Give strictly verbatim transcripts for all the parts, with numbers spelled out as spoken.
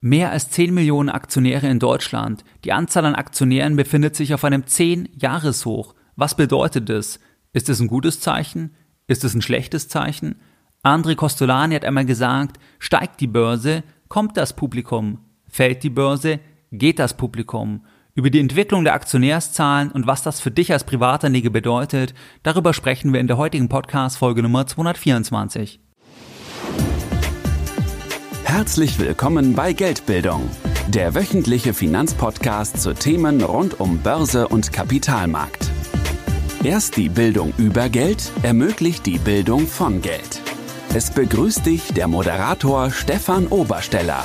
Mehr als zehn Millionen Aktionäre in Deutschland. Die Anzahl an Aktionären befindet sich auf einem zehn-Jahres-Hoch. Was bedeutet das? Ist es ein gutes Zeichen? Ist es ein schlechtes Zeichen? André Kostolany hat einmal gesagt, steigt die Börse, kommt das Publikum. Fällt die Börse, geht das Publikum. Über die Entwicklung der Aktionärszahlen und was das für dich als Privatanleger bedeutet, darüber sprechen wir in der heutigen Podcast-Folge Nummer zweihundertvierundzwanzig. Herzlich willkommen bei Geldbildung, der wöchentliche Finanzpodcast zu Themen rund um Börse und Kapitalmarkt. Erst die Bildung über Geld ermöglicht die Bildung von Geld. Es begrüßt dich der Moderator Stefan Obersteller.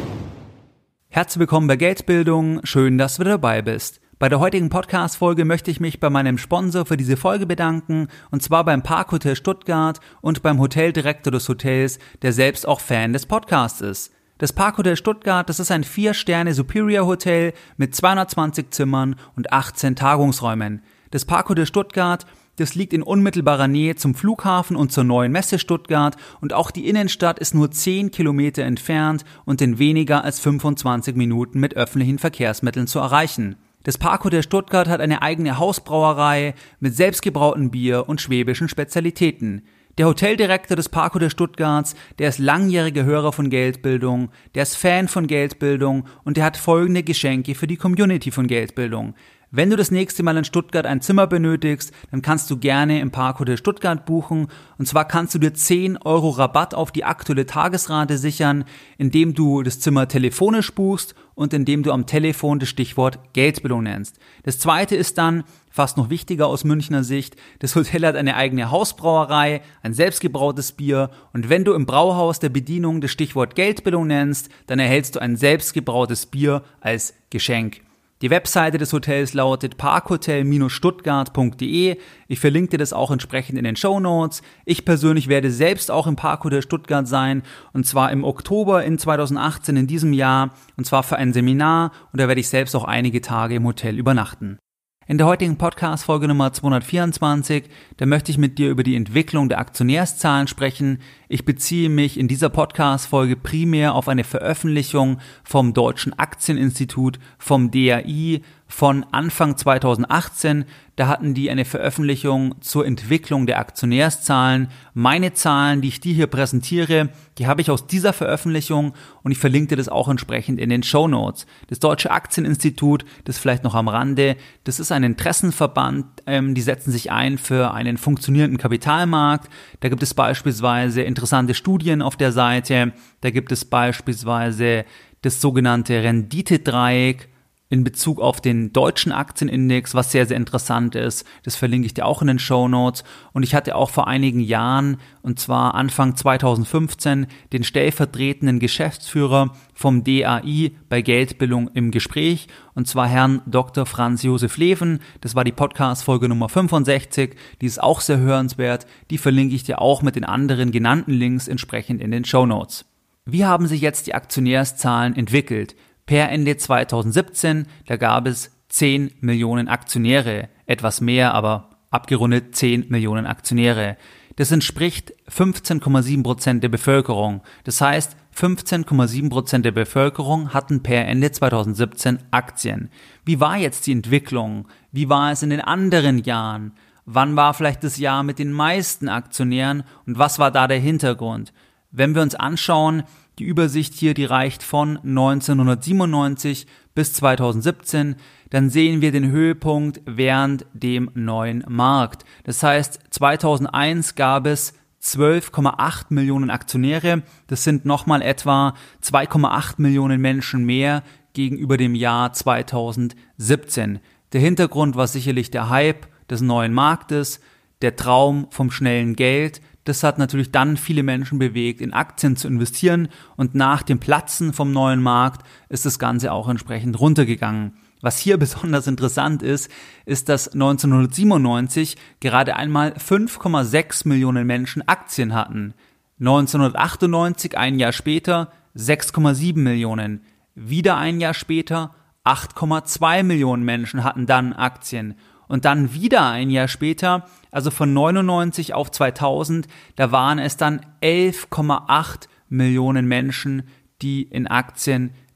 Herzlich willkommen bei Geldbildung, schön, dass du dabei bist. Bei der heutigen Podcast-Folge möchte ich mich bei meinem Sponsor für diese Folge bedanken, und zwar beim Parkhotel Stuttgart und beim Hoteldirektor des Hotels, der selbst auch Fan des Podcasts ist. Das Parkhotel Stuttgart, das ist ein vier Sterne Superior Hotel mit zweihundertzwanzig Zimmern und achtzehn Tagungsräumen. Das Parkhotel Stuttgart, das liegt in unmittelbarer Nähe zum Flughafen und zur neuen Messe Stuttgart, und auch die Innenstadt ist nur zehn Kilometer entfernt und in weniger als fünfundzwanzig Minuten mit öffentlichen Verkehrsmitteln zu erreichen. Das Parkhotel Stuttgart hat eine eigene Hausbrauerei mit selbstgebrautem Bier und schwäbischen Spezialitäten. Der Hoteldirektor des Parkhotel Stuttgarts, der ist langjähriger Hörer von Geldbildung, der ist Fan von Geldbildung und der hat folgende Geschenke für die Community von Geldbildung. Wenn du das nächste Mal in Stuttgart ein Zimmer benötigst, dann kannst du gerne im Parkhotel Stuttgart buchen. Und zwar kannst du dir zehn Euro Rabatt auf die aktuelle Tagesrate sichern, indem du das Zimmer telefonisch buchst und indem du am Telefon das Stichwort Geldbildung nennst. Das zweite ist dann, fast noch wichtiger aus Münchner Sicht, das Hotel hat eine eigene Hausbrauerei, ein selbstgebrautes Bier, und wenn du im Brauhaus der Bedienung das Stichwort Geldbildung nennst, dann erhältst du ein selbstgebrautes Bier als Geschenk. Die Webseite des Hotels lautet parkhotel stuttgart punkt de. Ich verlinke dir das auch entsprechend in den Shownotes. Ich persönlich werde selbst auch im Parkhotel Stuttgart sein, und zwar im Oktober in zweitausendachtzehn in diesem Jahr, und zwar für ein Seminar, und da werde ich selbst auch einige Tage im Hotel übernachten. In der heutigen Podcast-Folge Nummer zweihundertvierundzwanzig, da möchte ich mit dir über die Entwicklung der Aktionärszahlen sprechen. Ich beziehe mich in dieser Podcast-Folge primär auf eine Veröffentlichung vom Deutschen Aktieninstitut, vom D A I, von Anfang zweitausendachtzehn. Da hatten die eine Veröffentlichung zur Entwicklung der Aktionärszahlen. Meine Zahlen, die ich dir hier präsentiere, die habe ich aus dieser Veröffentlichung, und ich verlinke dir das auch entsprechend in den Shownotes. Das Deutsche Aktieninstitut, das vielleicht noch am Rande, das ist ein Interessenverband, ähm, die setzen sich ein für einen funktionierenden Kapitalmarkt. Da gibt es beispielsweise interessante Studien auf der Seite, da gibt es beispielsweise das sogenannte Renditedreieck in Bezug auf den deutschen Aktienindex, was sehr, sehr interessant ist. Das verlinke ich dir auch in den Shownotes. Und ich hatte auch vor einigen Jahren, und zwar Anfang zweitausendfünfzehn, den stellvertretenden Geschäftsführer vom D A I bei Geldbildung im Gespräch, und zwar Herrn Doktor Franz Josef Leven. Das war die Podcast-Folge Nummer fünfundsechzig. Die ist auch sehr hörenswert. Die verlinke ich dir auch mit den anderen genannten Links entsprechend in den Shownotes. Wie haben sich jetzt die Aktionärszahlen entwickelt? Per Ende zweitausendsiebzehn, da gab es zehn Millionen Aktionäre, etwas mehr, aber abgerundet zehn Millionen Aktionäre. Das entspricht fünfzehn Komma sieben Prozent der Bevölkerung. Das heißt, fünfzehn Komma sieben Prozent der Bevölkerung hatten per Ende zweitausendsiebzehn Aktien. Wie war jetzt die Entwicklung? Wie war es in den anderen Jahren? Wann war vielleicht das Jahr mit den meisten Aktionären und was war da der Hintergrund? Wenn wir uns anschauen, die Übersicht hier, die reicht von neunzehnhundertsiebenundneunzig bis zweitausendsiebzehn, dann sehen wir den Höhepunkt während dem neuen Markt. Das heißt, zweitausendeins gab es zwölf Komma acht Millionen Aktionäre. Das sind nochmal etwa zwei Komma acht Millionen Menschen mehr gegenüber dem Jahr zweitausendsiebzehn. Der Hintergrund war sicherlich der Hype des neuen Marktes, der Traum vom schnellen Geld. Das hat natürlich dann viele Menschen bewegt, in Aktien zu investieren, und nach dem Platzen vom neuen Markt ist das Ganze auch entsprechend runtergegangen. Was hier besonders interessant ist, ist, dass neunzehnhundertsiebenundneunzig gerade einmal fünf Komma sechs Millionen Menschen Aktien hatten. neunzehnhundertachtundneunzig, ein Jahr später, sechs Komma sieben Millionen. Wieder ein Jahr später, acht Komma zwei Millionen Menschen hatten dann Aktien. Und dann wieder ein Jahr später, also von neunundneunzig auf zweitausend, da waren es dann elf Komma acht Millionen Menschen, die in Aktien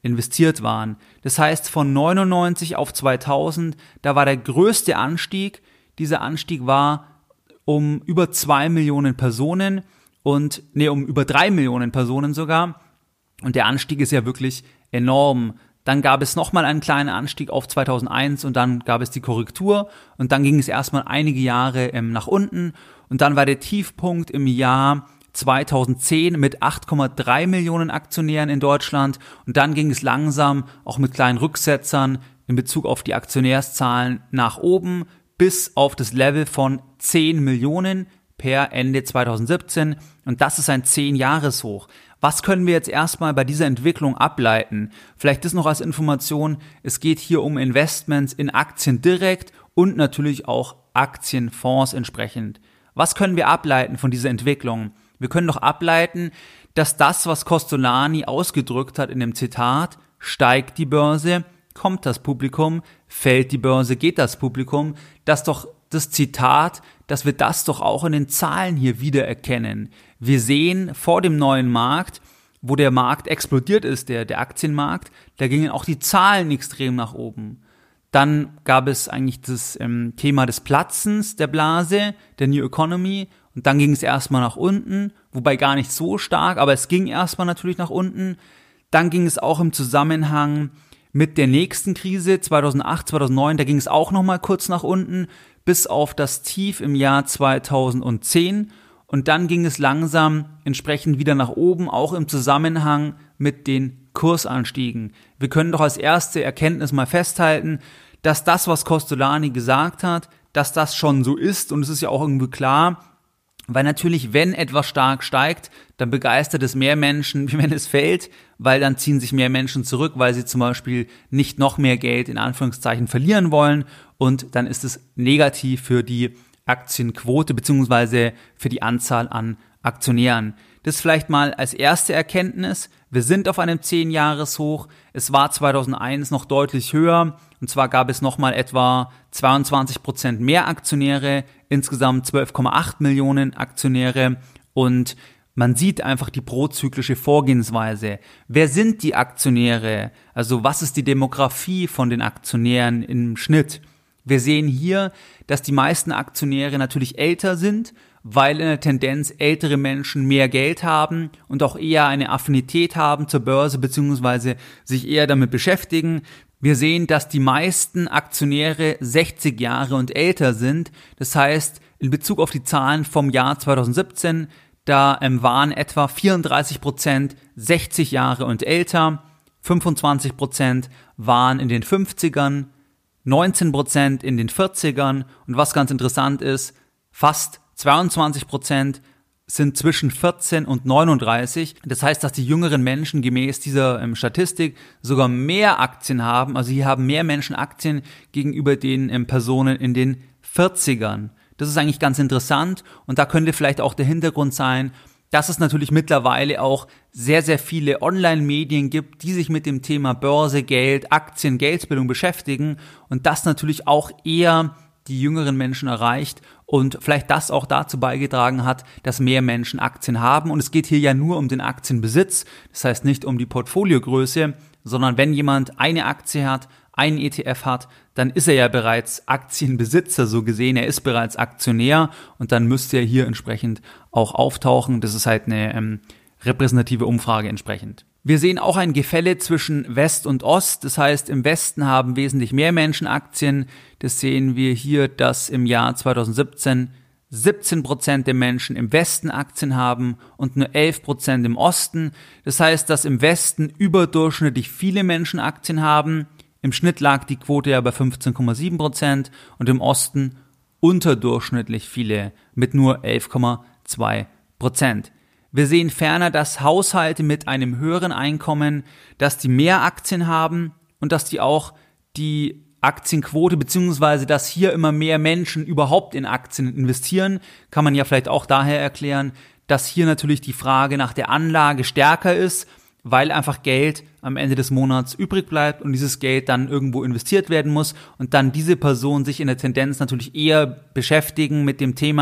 investiert waren. Das heißt, von neunundneunzig auf zweitausend, da war der größte Anstieg. Dieser Anstieg war um über zwei Millionen Personen und, nee, um über drei Millionen Personen sogar. Und der Anstieg ist ja wirklich enorm. Dann gab es nochmal einen kleinen Anstieg auf zweitausendeins und dann gab es die Korrektur und dann ging es erstmal einige Jahre ähm, nach unten und dann war der Tiefpunkt im Jahr zweitausendzehn mit acht Komma drei Millionen Aktionären in Deutschland und dann ging es langsam auch mit kleinen Rücksetzern in Bezug auf die Aktionärszahlen nach oben bis auf das Level von zehn Millionen per Ende zweitausendsiebzehn und das ist ein zehn-Jahres-Hoch. Was können wir jetzt erstmal bei dieser Entwicklung ableiten? Vielleicht das noch als Information, es geht hier um Investments in Aktien direkt und natürlich auch Aktienfonds entsprechend. Was können wir ableiten von dieser Entwicklung? Wir können doch ableiten, dass das, was Kostolany ausgedrückt hat in dem Zitat, steigt die Börse, kommt das Publikum, fällt die Börse, geht das Publikum, dass doch das Zitat, dass wir das doch auch in den Zahlen hier wiedererkennen. Wir sehen vor dem neuen Markt, wo der Markt explodiert ist, der, der Aktienmarkt, da gingen auch die Zahlen extrem nach oben. Dann gab es eigentlich das ähm, Thema des Platzens der Blase, der New Economy, und dann ging es erstmal nach unten, wobei gar nicht so stark, aber es ging erstmal natürlich nach unten. Dann ging es auch im Zusammenhang mit der nächsten Krise, zweitausendacht, zweitausendneun, da ging es auch nochmal kurz nach unten, bis auf das Tief im Jahr zweitausendzehn und dann ging es langsam entsprechend wieder nach oben, auch im Zusammenhang mit den Kursanstiegen. Wir können doch als erste Erkenntnis mal festhalten, dass das, was Kostolany gesagt hat, dass das schon so ist und es ist ja auch irgendwie klar, weil natürlich, wenn etwas stark steigt, dann begeistert es mehr Menschen, wie wenn es fällt, weil dann ziehen sich mehr Menschen zurück, weil sie zum Beispiel nicht noch mehr Geld in Anführungszeichen verlieren wollen und dann ist es negativ für die Aktienquote beziehungsweise für die Anzahl an Aktionären. Das vielleicht mal als erste Erkenntnis. Wir sind auf einem zehn-Jahres-Hoch. Es war zweitausendeins noch deutlich höher. Und zwar gab es nochmal etwa zweiundzwanzig Prozent mehr Aktionäre, insgesamt zwölf Komma acht Millionen Aktionäre. Und man sieht einfach die prozyklische Vorgehensweise. Wer sind die Aktionäre? Also was ist die Demografie von den Aktionären im Schnitt? Wir sehen hier, dass die meisten Aktionäre natürlich älter sind, weil in der Tendenz ältere Menschen mehr Geld haben und auch eher eine Affinität haben zur Börse bzw. sich eher damit beschäftigen. Wir sehen, dass die meisten Aktionäre sechzig Jahre und älter sind. Das heißt, in Bezug auf die Zahlen vom Jahr zweitausendsiebzehn, da ähm, waren etwa vierunddreißig Prozent sechzig Jahre und älter, fünfundzwanzig Prozent waren in den fünfzigern, neunzehn Prozent in den vierzigern und was ganz interessant ist, fast zweiundzwanzig Prozent sind zwischen vierzehn und neununddreißig. Das heißt, dass die jüngeren Menschen gemäß dieser ähm, Statistik sogar mehr Aktien haben. Also hier haben mehr Menschen Aktien gegenüber den ähm, Personen in den vierzigern. Das ist eigentlich ganz interessant und da könnte vielleicht auch der Hintergrund sein, dass es natürlich mittlerweile auch sehr, sehr viele Online-Medien gibt, die sich mit dem Thema Börse, Geld, Aktien, Geldbildung beschäftigen und das natürlich auch eher die jüngeren Menschen erreicht und vielleicht das auch dazu beigetragen hat, dass mehr Menschen Aktien haben. Und es geht hier ja nur um den Aktienbesitz, das heißt nicht um die Portfoliogröße, sondern wenn jemand eine Aktie hat, einen E T F hat, dann ist er ja bereits Aktienbesitzer, so gesehen, er ist bereits Aktionär und dann müsste er hier entsprechend auch auftauchen. Das ist halt eine ähm, repräsentative Umfrage entsprechend. Wir sehen auch ein Gefälle zwischen West und Ost, das heißt im Westen haben wesentlich mehr Menschen Aktien. Das sehen wir hier, dass im Jahr zweitausendsiebzehn siebzehn Prozent der Menschen im Westen Aktien haben und nur elf Prozent im Osten. Das heißt, dass im Westen überdurchschnittlich viele Menschen Aktien haben. Im Schnitt lag die Quote ja bei fünfzehn Komma sieben Prozent und im Osten unterdurchschnittlich viele mit nur elf Komma zwei Prozent. Wir sehen ferner, dass Haushalte mit einem höheren Einkommen, dass die mehr Aktien haben und dass die auch die Aktienquote beziehungsweise dass hier immer mehr Menschen überhaupt in Aktien investieren, kann man ja vielleicht auch daher erklären, dass hier natürlich die Frage nach der Anlage stärker ist, weil einfach Geld am Ende des Monats übrig bleibt und dieses Geld dann irgendwo investiert werden muss und dann diese Person sich in der Tendenz natürlich eher beschäftigen mit dem Thema,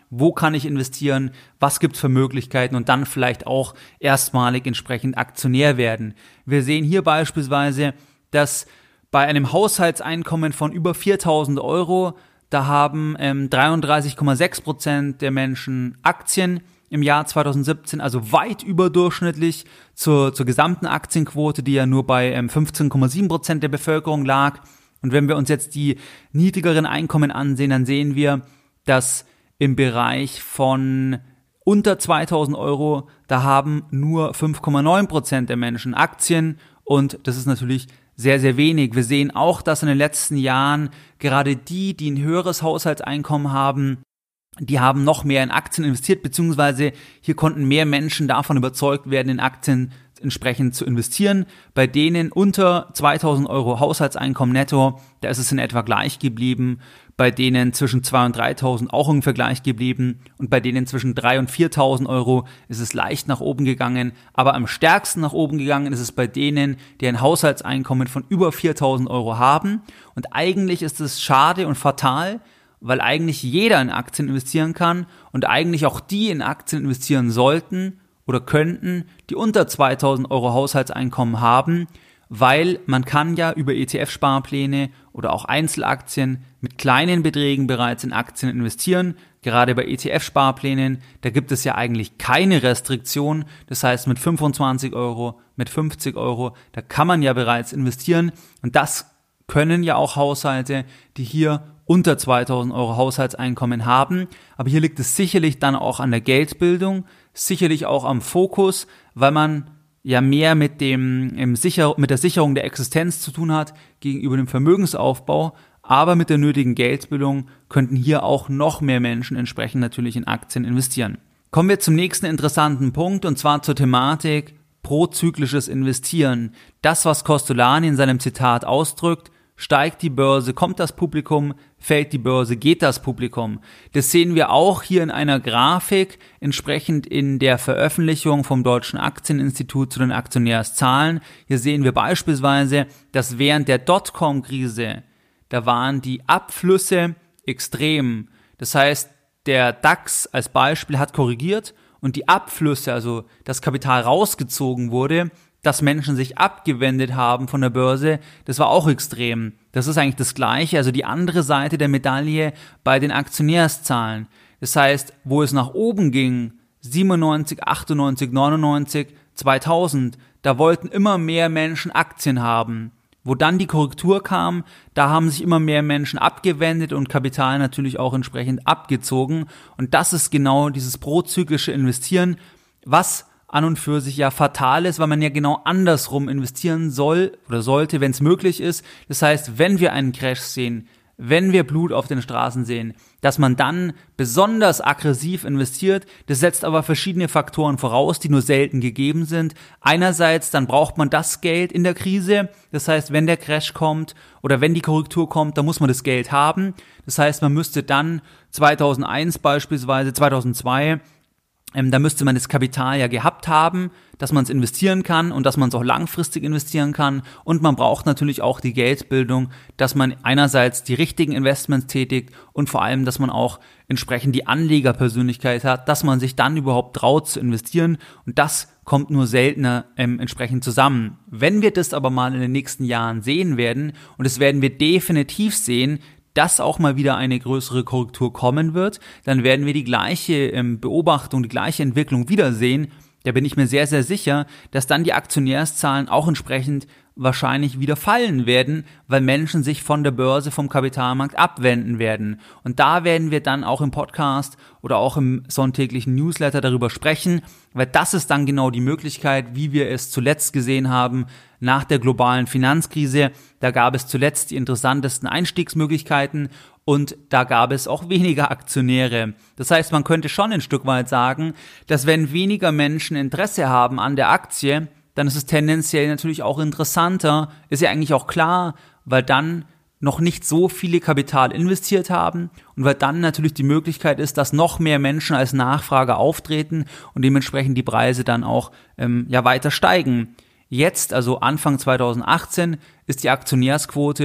wo kann ich investieren, was gibt es für Möglichkeiten und dann vielleicht auch erstmalig entsprechend Aktionär werden. Wir sehen hier beispielsweise, dass bei einem Haushaltseinkommen von über viertausend Euro, da haben ähm, dreiunddreißig Komma sechs Prozent der Menschen Aktien im Jahr zweitausendsiebzehn, also weit überdurchschnittlich zur, zur gesamten Aktienquote, die ja nur bei ähm, fünfzehn Komma sieben Prozent der Bevölkerung lag. Und wenn wir uns jetzt die niedrigeren Einkommen ansehen, dann sehen wir, dass im Bereich von unter zweitausend Euro, da haben nur fünf Komma neun Prozent der Menschen Aktien und das ist natürlich sehr, sehr wenig. Wir sehen auch, dass in den letzten Jahren gerade die, die ein höheres Haushaltseinkommen haben, die haben noch mehr in Aktien investiert, beziehungsweise hier konnten mehr Menschen davon überzeugt werden, in Aktien entsprechend zu investieren. Bei denen unter zweitausend Euro Haushaltseinkommen netto, da ist es in etwa gleich geblieben. Bei denen zwischen zweitausend und dreitausend auch ungefähr gleich geblieben. Und bei denen zwischen dreitausend und viertausend Euro ist es leicht nach oben gegangen. Aber am stärksten nach oben gegangen ist es bei denen, die ein Haushaltseinkommen von über viertausend Euro haben. Und eigentlich ist es schade und fatal, weil eigentlich jeder in Aktien investieren kann und eigentlich auch die in Aktien investieren sollten oder könnten, die unter zweitausend Euro Haushaltseinkommen haben, weil man kann ja über E T F-Sparpläne oder auch Einzelaktien mit kleinen Beträgen bereits in Aktien investieren. Gerade bei E T F-Sparplänen, da gibt es ja eigentlich keine Restriktion. Das heißt, mit fünfundzwanzig Euro, mit fünfzig Euro, da kann man ja bereits investieren. Und das können ja auch Haushalte, die hier unter zweitausend Euro Haushaltseinkommen haben. Aber hier liegt es sicherlich dann auch an der Geldbildung, sicherlich auch am Fokus, weil man ja mehr mit dem im Sicher- mit der Sicherung der Existenz zu tun hat gegenüber dem Vermögensaufbau. Aber mit der nötigen Geldbildung könnten hier auch noch mehr Menschen entsprechend natürlich in Aktien investieren. Kommen wir zum nächsten interessanten Punkt und zwar zur Thematik prozyklisches Investieren. Das, was Kostolany in seinem Zitat ausdrückt: Steigt die Börse, kommt das Publikum, fällt die Börse, geht das Publikum. Das sehen wir auch hier in einer Grafik, entsprechend in der Veröffentlichung vom Deutschen Aktieninstitut zu den Aktionärszahlen. Hier sehen wir beispielsweise, dass während der Dotcom-Krise, da waren die Abflüsse extrem. Das heißt, der DAX als Beispiel hat korrigiert und die Abflüsse, also das Kapital rausgezogen wurde, dass Menschen sich abgewendet haben von der Börse, das war auch extrem. Das ist eigentlich das Gleiche, also die andere Seite der Medaille bei den Aktionärszahlen. Das heißt, wo es nach oben ging, siebenundneunzig, achtundneunzig, neunundneunzig, zweitausend, da wollten immer mehr Menschen Aktien haben. Wo dann die Korrektur kam, da haben sich immer mehr Menschen abgewendet und Kapital natürlich auch entsprechend abgezogen. Und das ist genau dieses prozyklische Investieren, was an und für sich ja fatal ist, weil man ja genau andersrum investieren soll oder sollte, wenn es möglich ist. Das heißt, wenn wir einen Crash sehen, wenn wir Blut auf den Straßen sehen, dass man dann besonders aggressiv investiert. Das setzt aber verschiedene Faktoren voraus, die nur selten gegeben sind. Einerseits, dann braucht man das Geld in der Krise. Das heißt, wenn der Crash kommt oder wenn die Korrektur kommt, dann muss man das Geld haben. Das heißt, man müsste dann zweitausendeins beispielsweise, zweitausendzwei, Ähm, da müsste man das Kapital ja gehabt haben, dass man es investieren kann und dass man es auch langfristig investieren kann. Und man braucht natürlich auch die Geldbildung, dass man einerseits die richtigen Investments tätigt und vor allem, dass man auch entsprechend die Anlegerpersönlichkeit hat, dass man sich dann überhaupt traut zu investieren. Und das kommt nur seltener ähm, entsprechend zusammen. Wenn wir das aber mal in den nächsten Jahren sehen werden, und das werden wir definitiv sehen, dass auch mal wieder eine größere Korrektur kommen wird, dann werden wir die gleiche ähm, Beobachtung, die gleiche Entwicklung wiedersehen. Da bin ich mir sehr, sehr sicher, dass dann die Aktionärszahlen auch entsprechend wahrscheinlich wieder fallen werden, weil Menschen sich von der Börse, vom Kapitalmarkt abwenden werden. Und da werden wir dann auch im Podcast oder auch im sonntäglichen Newsletter darüber sprechen, weil das ist dann genau die Möglichkeit, wie wir es zuletzt gesehen haben nach der globalen Finanzkrise. Da gab es zuletzt die interessantesten Einstiegsmöglichkeiten und da gab es auch weniger Aktionäre. Das heißt, man könnte schon ein Stück weit sagen, dass wenn weniger Menschen Interesse haben an der Aktie, dann ist es tendenziell natürlich auch interessanter, ist ja eigentlich auch klar, weil dann noch nicht so viele Kapital investiert haben und weil dann natürlich die Möglichkeit ist, dass noch mehr Menschen als Nachfrager auftreten und dementsprechend die Preise dann auch ähm, ja weiter steigen. Jetzt, also Anfang zweitausendachtzehn, ist die Aktionärsquote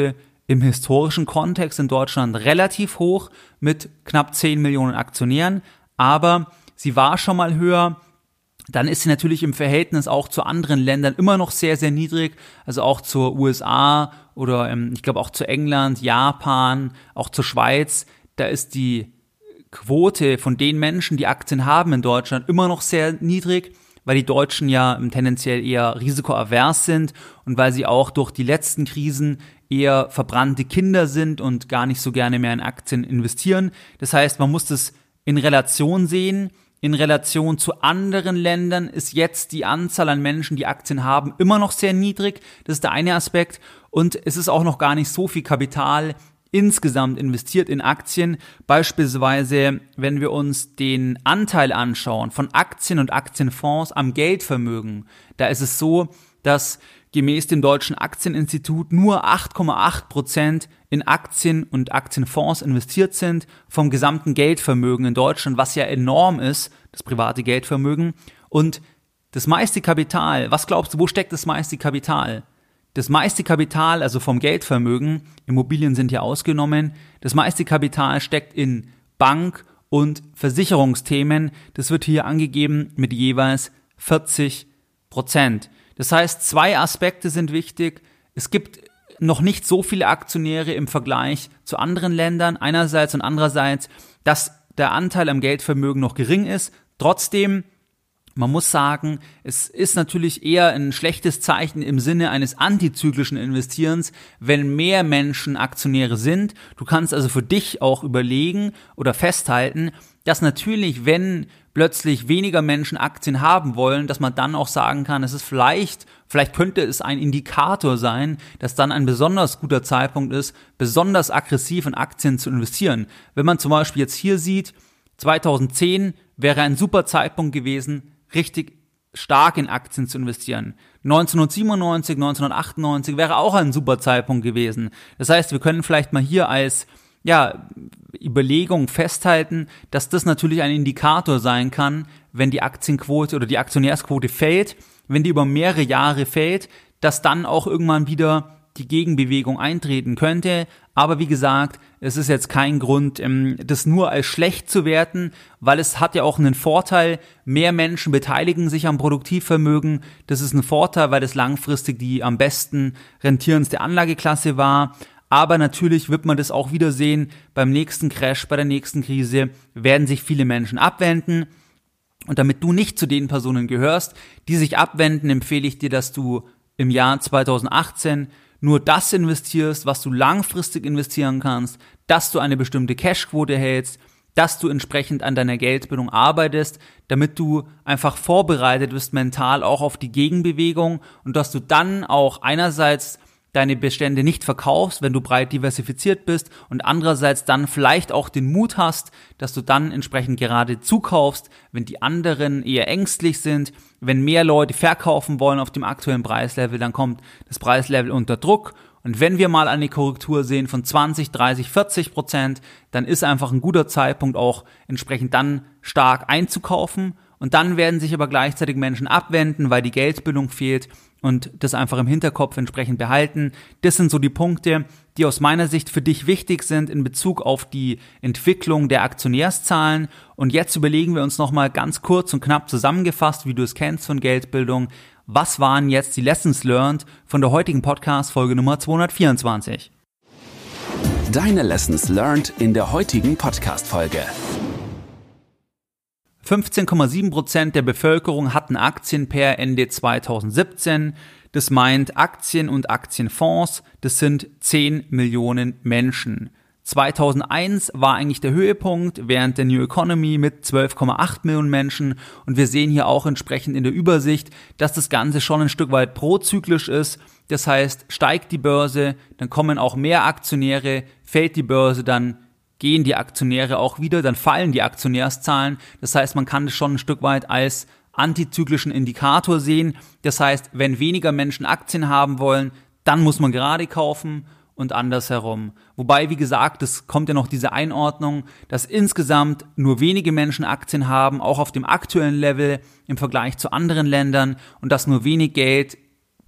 im historischen Kontext in Deutschland relativ hoch mit knapp zehn Millionen Aktionären, aber sie war schon mal höher. Dann ist sie natürlich im Verhältnis auch zu anderen Ländern immer noch sehr, sehr niedrig, also auch zur U S A oder ähm, ich glaube auch zu England, Japan, auch zur Schweiz. Da ist die Quote von den Menschen, die Aktien haben in Deutschland, immer noch sehr niedrig, weil die Deutschen ja tendenziell eher risikoavers sind und weil sie auch durch die letzten Krisen eher verbrannte Kinder sind und gar nicht so gerne mehr in Aktien investieren. Das heißt, man muss das in Relation sehen. In Relation zu anderen Ländern ist jetzt die Anzahl an Menschen, die Aktien haben, immer noch sehr niedrig. Das ist der eine Aspekt. Und es ist auch noch gar nicht so viel Kapital insgesamt investiert in Aktien. Beispielsweise, wenn wir uns den Anteil anschauen von Aktien und Aktienfonds am Geldvermögen, da ist es so, dass gemäß dem Deutschen Aktieninstitut nur acht Komma acht Prozent in Aktien und Aktienfonds investiert sind vom gesamten Geldvermögen in Deutschland, was ja enorm ist, das private Geldvermögen. Und das meiste Kapital, was glaubst du, wo steckt das meiste Kapital? Das meiste Kapital, also vom Geldvermögen, Immobilien sind hier ausgenommen, das meiste Kapital steckt in Bank- und Versicherungsthemen. Das wird hier angegeben mit jeweils vierzig Prozent. Das heißt, zwei Aspekte sind wichtig. Es gibt noch nicht so viele Aktionäre im Vergleich zu anderen Ländern, einerseits und andererseits, dass der Anteil am Geldvermögen noch gering ist. Trotzdem, man muss sagen, es ist natürlich eher ein schlechtes Zeichen im Sinne eines antizyklischen Investierens, wenn mehr Menschen Aktionäre sind. Du kannst also für dich auch überlegen oder festhalten, dass natürlich, wenn plötzlich weniger Menschen Aktien haben wollen, dass man dann auch sagen kann, es ist vielleicht, vielleicht könnte es ein Indikator sein, dass dann ein besonders guter Zeitpunkt ist, besonders aggressiv in Aktien zu investieren. Wenn man zum Beispiel jetzt hier sieht, zweitausendzehn wäre ein super Zeitpunkt gewesen, richtig stark in Aktien zu investieren. neunzehnhundertsiebenundneunzig, neunzehnhundertachtundneunzig wäre auch ein super Zeitpunkt gewesen. Das heißt, wir können vielleicht mal hier als ja, Überlegung festhalten, dass das natürlich ein Indikator sein kann, wenn die Aktienquote oder die Aktionärsquote fällt, wenn die über mehrere Jahre fällt, dass dann auch irgendwann wieder die Gegenbewegung eintreten könnte. Aber wie gesagt, es ist jetzt kein Grund, das nur als schlecht zu werten, weil es hat ja auch einen Vorteil, mehr Menschen beteiligen sich am Produktivvermögen. Das ist ein Vorteil, weil das langfristig die am besten rentierendste Anlageklasse war. Aber natürlich wird man das auch wieder sehen, beim nächsten Crash, bei der nächsten Krise werden sich viele Menschen abwenden. Und damit du nicht zu den Personen gehörst, die sich abwenden, empfehle ich dir, dass du im Jahr zweitausendachtzehn nur das investierst, was du langfristig investieren kannst, dass du eine bestimmte Cashquote hältst, dass du entsprechend an deiner Geldbildung arbeitest, damit du einfach vorbereitet bist mental auch auf die Gegenbewegung und dass du dann auch einerseits deine Bestände nicht verkaufst, wenn du breit diversifiziert bist und andererseits dann vielleicht auch den Mut hast, dass du dann entsprechend gerade zukaufst, wenn die anderen eher ängstlich sind, wenn mehr Leute verkaufen wollen auf dem aktuellen Preislevel, dann kommt das Preislevel unter Druck und wenn wir mal eine Korrektur sehen von zwanzig, dreißig, vierzig Prozent, dann ist einfach ein guter Zeitpunkt auch entsprechend dann stark einzukaufen und dann werden sich aber gleichzeitig Menschen abwenden, weil die Geldbildung fehlt und das einfach im Hinterkopf entsprechend behalten. Das sind so die Punkte, die aus meiner Sicht für dich wichtig sind in Bezug auf die Entwicklung der Aktionärszahlen. Und jetzt überlegen wir uns nochmal ganz kurz und knapp zusammengefasst, wie du es kennst von Geldbildung. Was waren jetzt die Lessons learned von der heutigen Podcast-Folge Nummer zweihundertvierundzwanzig? Deine Lessons learned in der heutigen Podcast-Folge. fünfzehn Komma sieben Prozent der Bevölkerung hatten Aktien per Ende zweitausendsiebzehn. Das meint Aktien und Aktienfonds, das sind zehn Millionen Menschen. zweitausendeins war eigentlich der Höhepunkt während der New Economy mit zwölf Komma acht Millionen Menschen und wir sehen hier auch entsprechend in der Übersicht, dass das Ganze schon ein Stück weit prozyklisch ist. Das heißt, steigt die Börse, dann kommen auch mehr Aktionäre, fällt die Börse, dann gehen die Aktionäre auch wieder, dann fallen die Aktionärszahlen. Das heißt, man kann das schon ein Stück weit als antizyklischen Indikator sehen. Das heißt, wenn weniger Menschen Aktien haben wollen, dann muss man gerade kaufen und andersherum. Wobei, wie gesagt, es kommt ja noch diese Einordnung, dass insgesamt nur wenige Menschen Aktien haben, auch auf dem aktuellen Level im Vergleich zu anderen Ländern und dass nur wenig Geld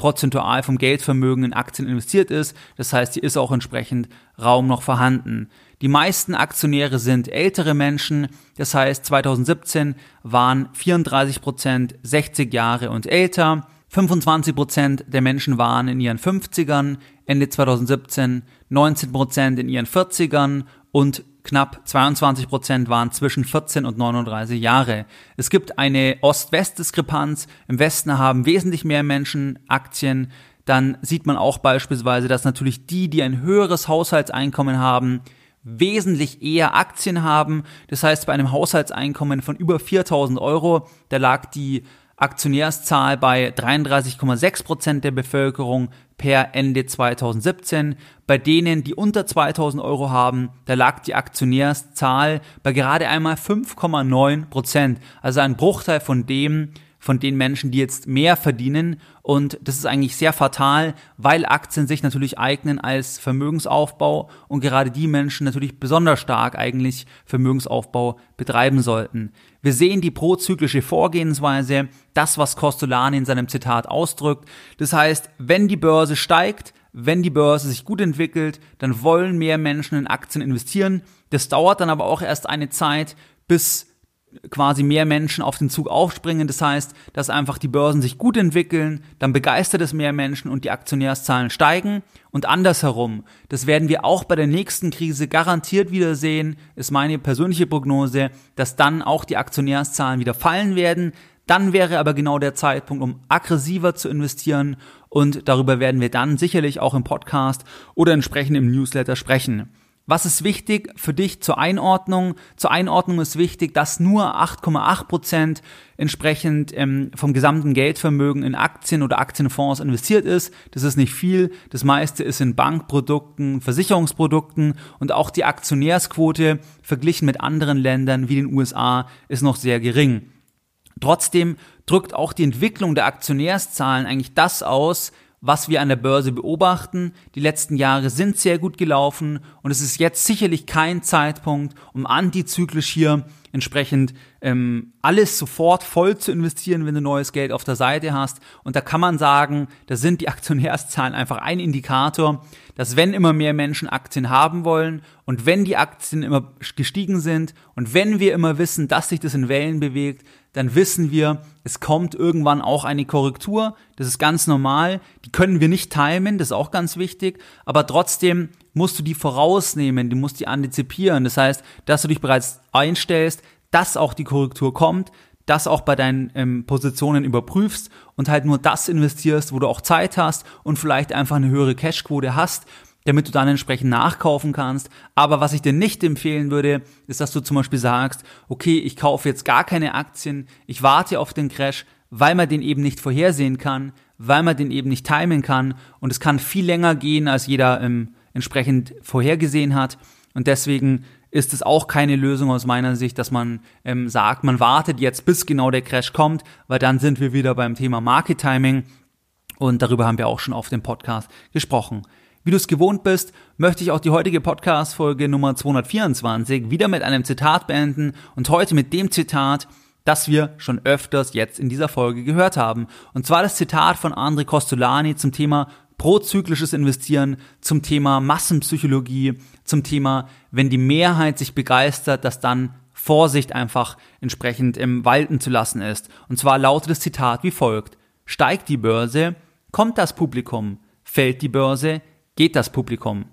prozentual vom Geldvermögen in Aktien investiert ist. Das heißt, hier ist auch entsprechend Raum noch vorhanden. Die meisten Aktionäre sind ältere Menschen. Das heißt, zwanzig siebzehn waren vierunddreißig Prozent sechzig Jahre und älter. fünfundzwanzig Prozent der Menschen waren in ihren fünfzigern, Ende zwanzig siebzehn, neunzehn Prozent in ihren vierzigern und knapp zweiundzwanzig Prozent waren zwischen vierzehn und neununddreißig Jahre. Es gibt eine Ost-West-Diskrepanz. Im Westen haben wesentlich mehr Menschen Aktien. Dann sieht man auch beispielsweise, dass natürlich die, die ein höheres Haushaltseinkommen haben, wesentlich eher Aktien haben. Das heißt, bei einem Haushaltseinkommen von über viertausend Euro, da lag die Aktionärszahl bei dreiunddreißig Komma sechs Prozent der Bevölkerung per Ende zwanzig siebzehn. Bei denen, die unter zweitausend Euro haben, da lag die Aktionärszahl bei gerade einmal fünf Komma neun Prozent. Also ein Bruchteil von dem, von den Menschen, die jetzt mehr verdienen. Und das ist eigentlich sehr fatal, weil Aktien sich natürlich eignen als Vermögensaufbau und gerade die Menschen natürlich besonders stark eigentlich Vermögensaufbau betreiben sollten. Wir sehen die prozyklische Vorgehensweise, das, was Kostolany in seinem Zitat ausdrückt. Das heißt, wenn die Börse steigt, wenn die Börse sich gut entwickelt, dann wollen mehr Menschen in Aktien investieren. Das dauert dann aber auch erst eine Zeit, bis quasi mehr Menschen auf den Zug aufspringen. Das heißt, dass einfach die Börsen sich gut entwickeln, dann begeistert es mehr Menschen und die Aktionärszahlen steigen. Und andersherum, das werden wir auch bei der nächsten Krise garantiert wieder sehen, ist meine persönliche Prognose, dass dann auch die Aktionärszahlen wieder fallen werden. Dann wäre aber genau der Zeitpunkt, um aggressiver zu investieren und darüber werden wir dann sicherlich auch im Podcast oder entsprechend im Newsletter sprechen. Was ist wichtig für dich zur Einordnung? Zur Einordnung ist wichtig, dass nur acht Komma acht Prozent entsprechend ähm, vom gesamten Geldvermögen in Aktien oder Aktienfonds investiert ist. Das ist nicht viel. Das meiste ist in Bankprodukten, Versicherungsprodukten und auch die Aktionärsquote verglichen mit anderen Ländern wie den U S A ist noch sehr gering. Trotzdem drückt auch die Entwicklung der Aktionärszahlen eigentlich das aus, was wir an der Börse beobachten. Die letzten Jahre sind sehr gut gelaufen und es ist jetzt sicherlich kein Zeitpunkt, um antizyklisch hier entsprechend ähm, alles sofort voll zu investieren, wenn du neues Geld auf der Seite hast. Und da kann man sagen, da sind die Aktionärszahlen einfach ein Indikator, dass wenn immer mehr Menschen Aktien haben wollen und wenn die Aktien immer gestiegen sind und wenn wir immer wissen, dass sich das in Wellen bewegt, dann wissen wir, es kommt irgendwann auch eine Korrektur. Das ist ganz normal. Die können wir nicht timen, das ist auch ganz wichtig. Aber trotzdem musst du die vorausnehmen, du musst die antizipieren. Das heißt, dass du dich bereits einstellst, dass auch die Korrektur kommt, dass auch bei deinen ähm, Positionen überprüfst und halt nur das investierst, wo du auch Zeit hast und vielleicht einfach eine höhere Cashquote hast, damit du dann entsprechend nachkaufen kannst. Aber was ich dir nicht empfehlen würde, ist, dass du zum Beispiel sagst, okay, ich kaufe jetzt gar keine Aktien, ich warte auf den Crash, weil man den eben nicht vorhersehen kann, weil man den eben nicht timen kann und es kann viel länger gehen, als jeder ähm, entsprechend vorhergesehen hat und deswegen ist es auch keine Lösung aus meiner Sicht, dass man ähm, sagt, man wartet jetzt, bis genau der Crash kommt, weil dann sind wir wieder beim Thema Market Timing und darüber haben wir auch schon auf dem Podcast gesprochen. Wie du es gewohnt bist, möchte ich auch die heutige Podcast-Folge Nummer zweihundertvierundzwanzig wieder mit einem Zitat beenden und heute mit dem Zitat, das wir schon öfters jetzt in dieser Folge gehört haben. Und zwar das Zitat von André Kostolany zum Thema prozyklisches Investieren, zum Thema Massenpsychologie, zum Thema, wenn die Mehrheit sich begeistert, dass dann Vorsicht einfach entsprechend im Walten zu lassen ist. Und zwar lautet das Zitat wie folgt: Steigt die Börse, kommt das Publikum, fällt die Börse, geht das Publikum.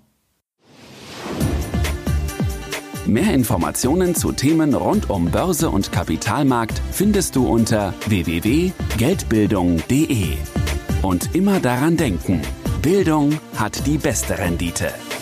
Mehr Informationen zu Themen rund um Börse und Kapitalmarkt findest du unter w w w punkt geldbildung punkt de. Und immer daran denken, Bildung hat die beste Rendite.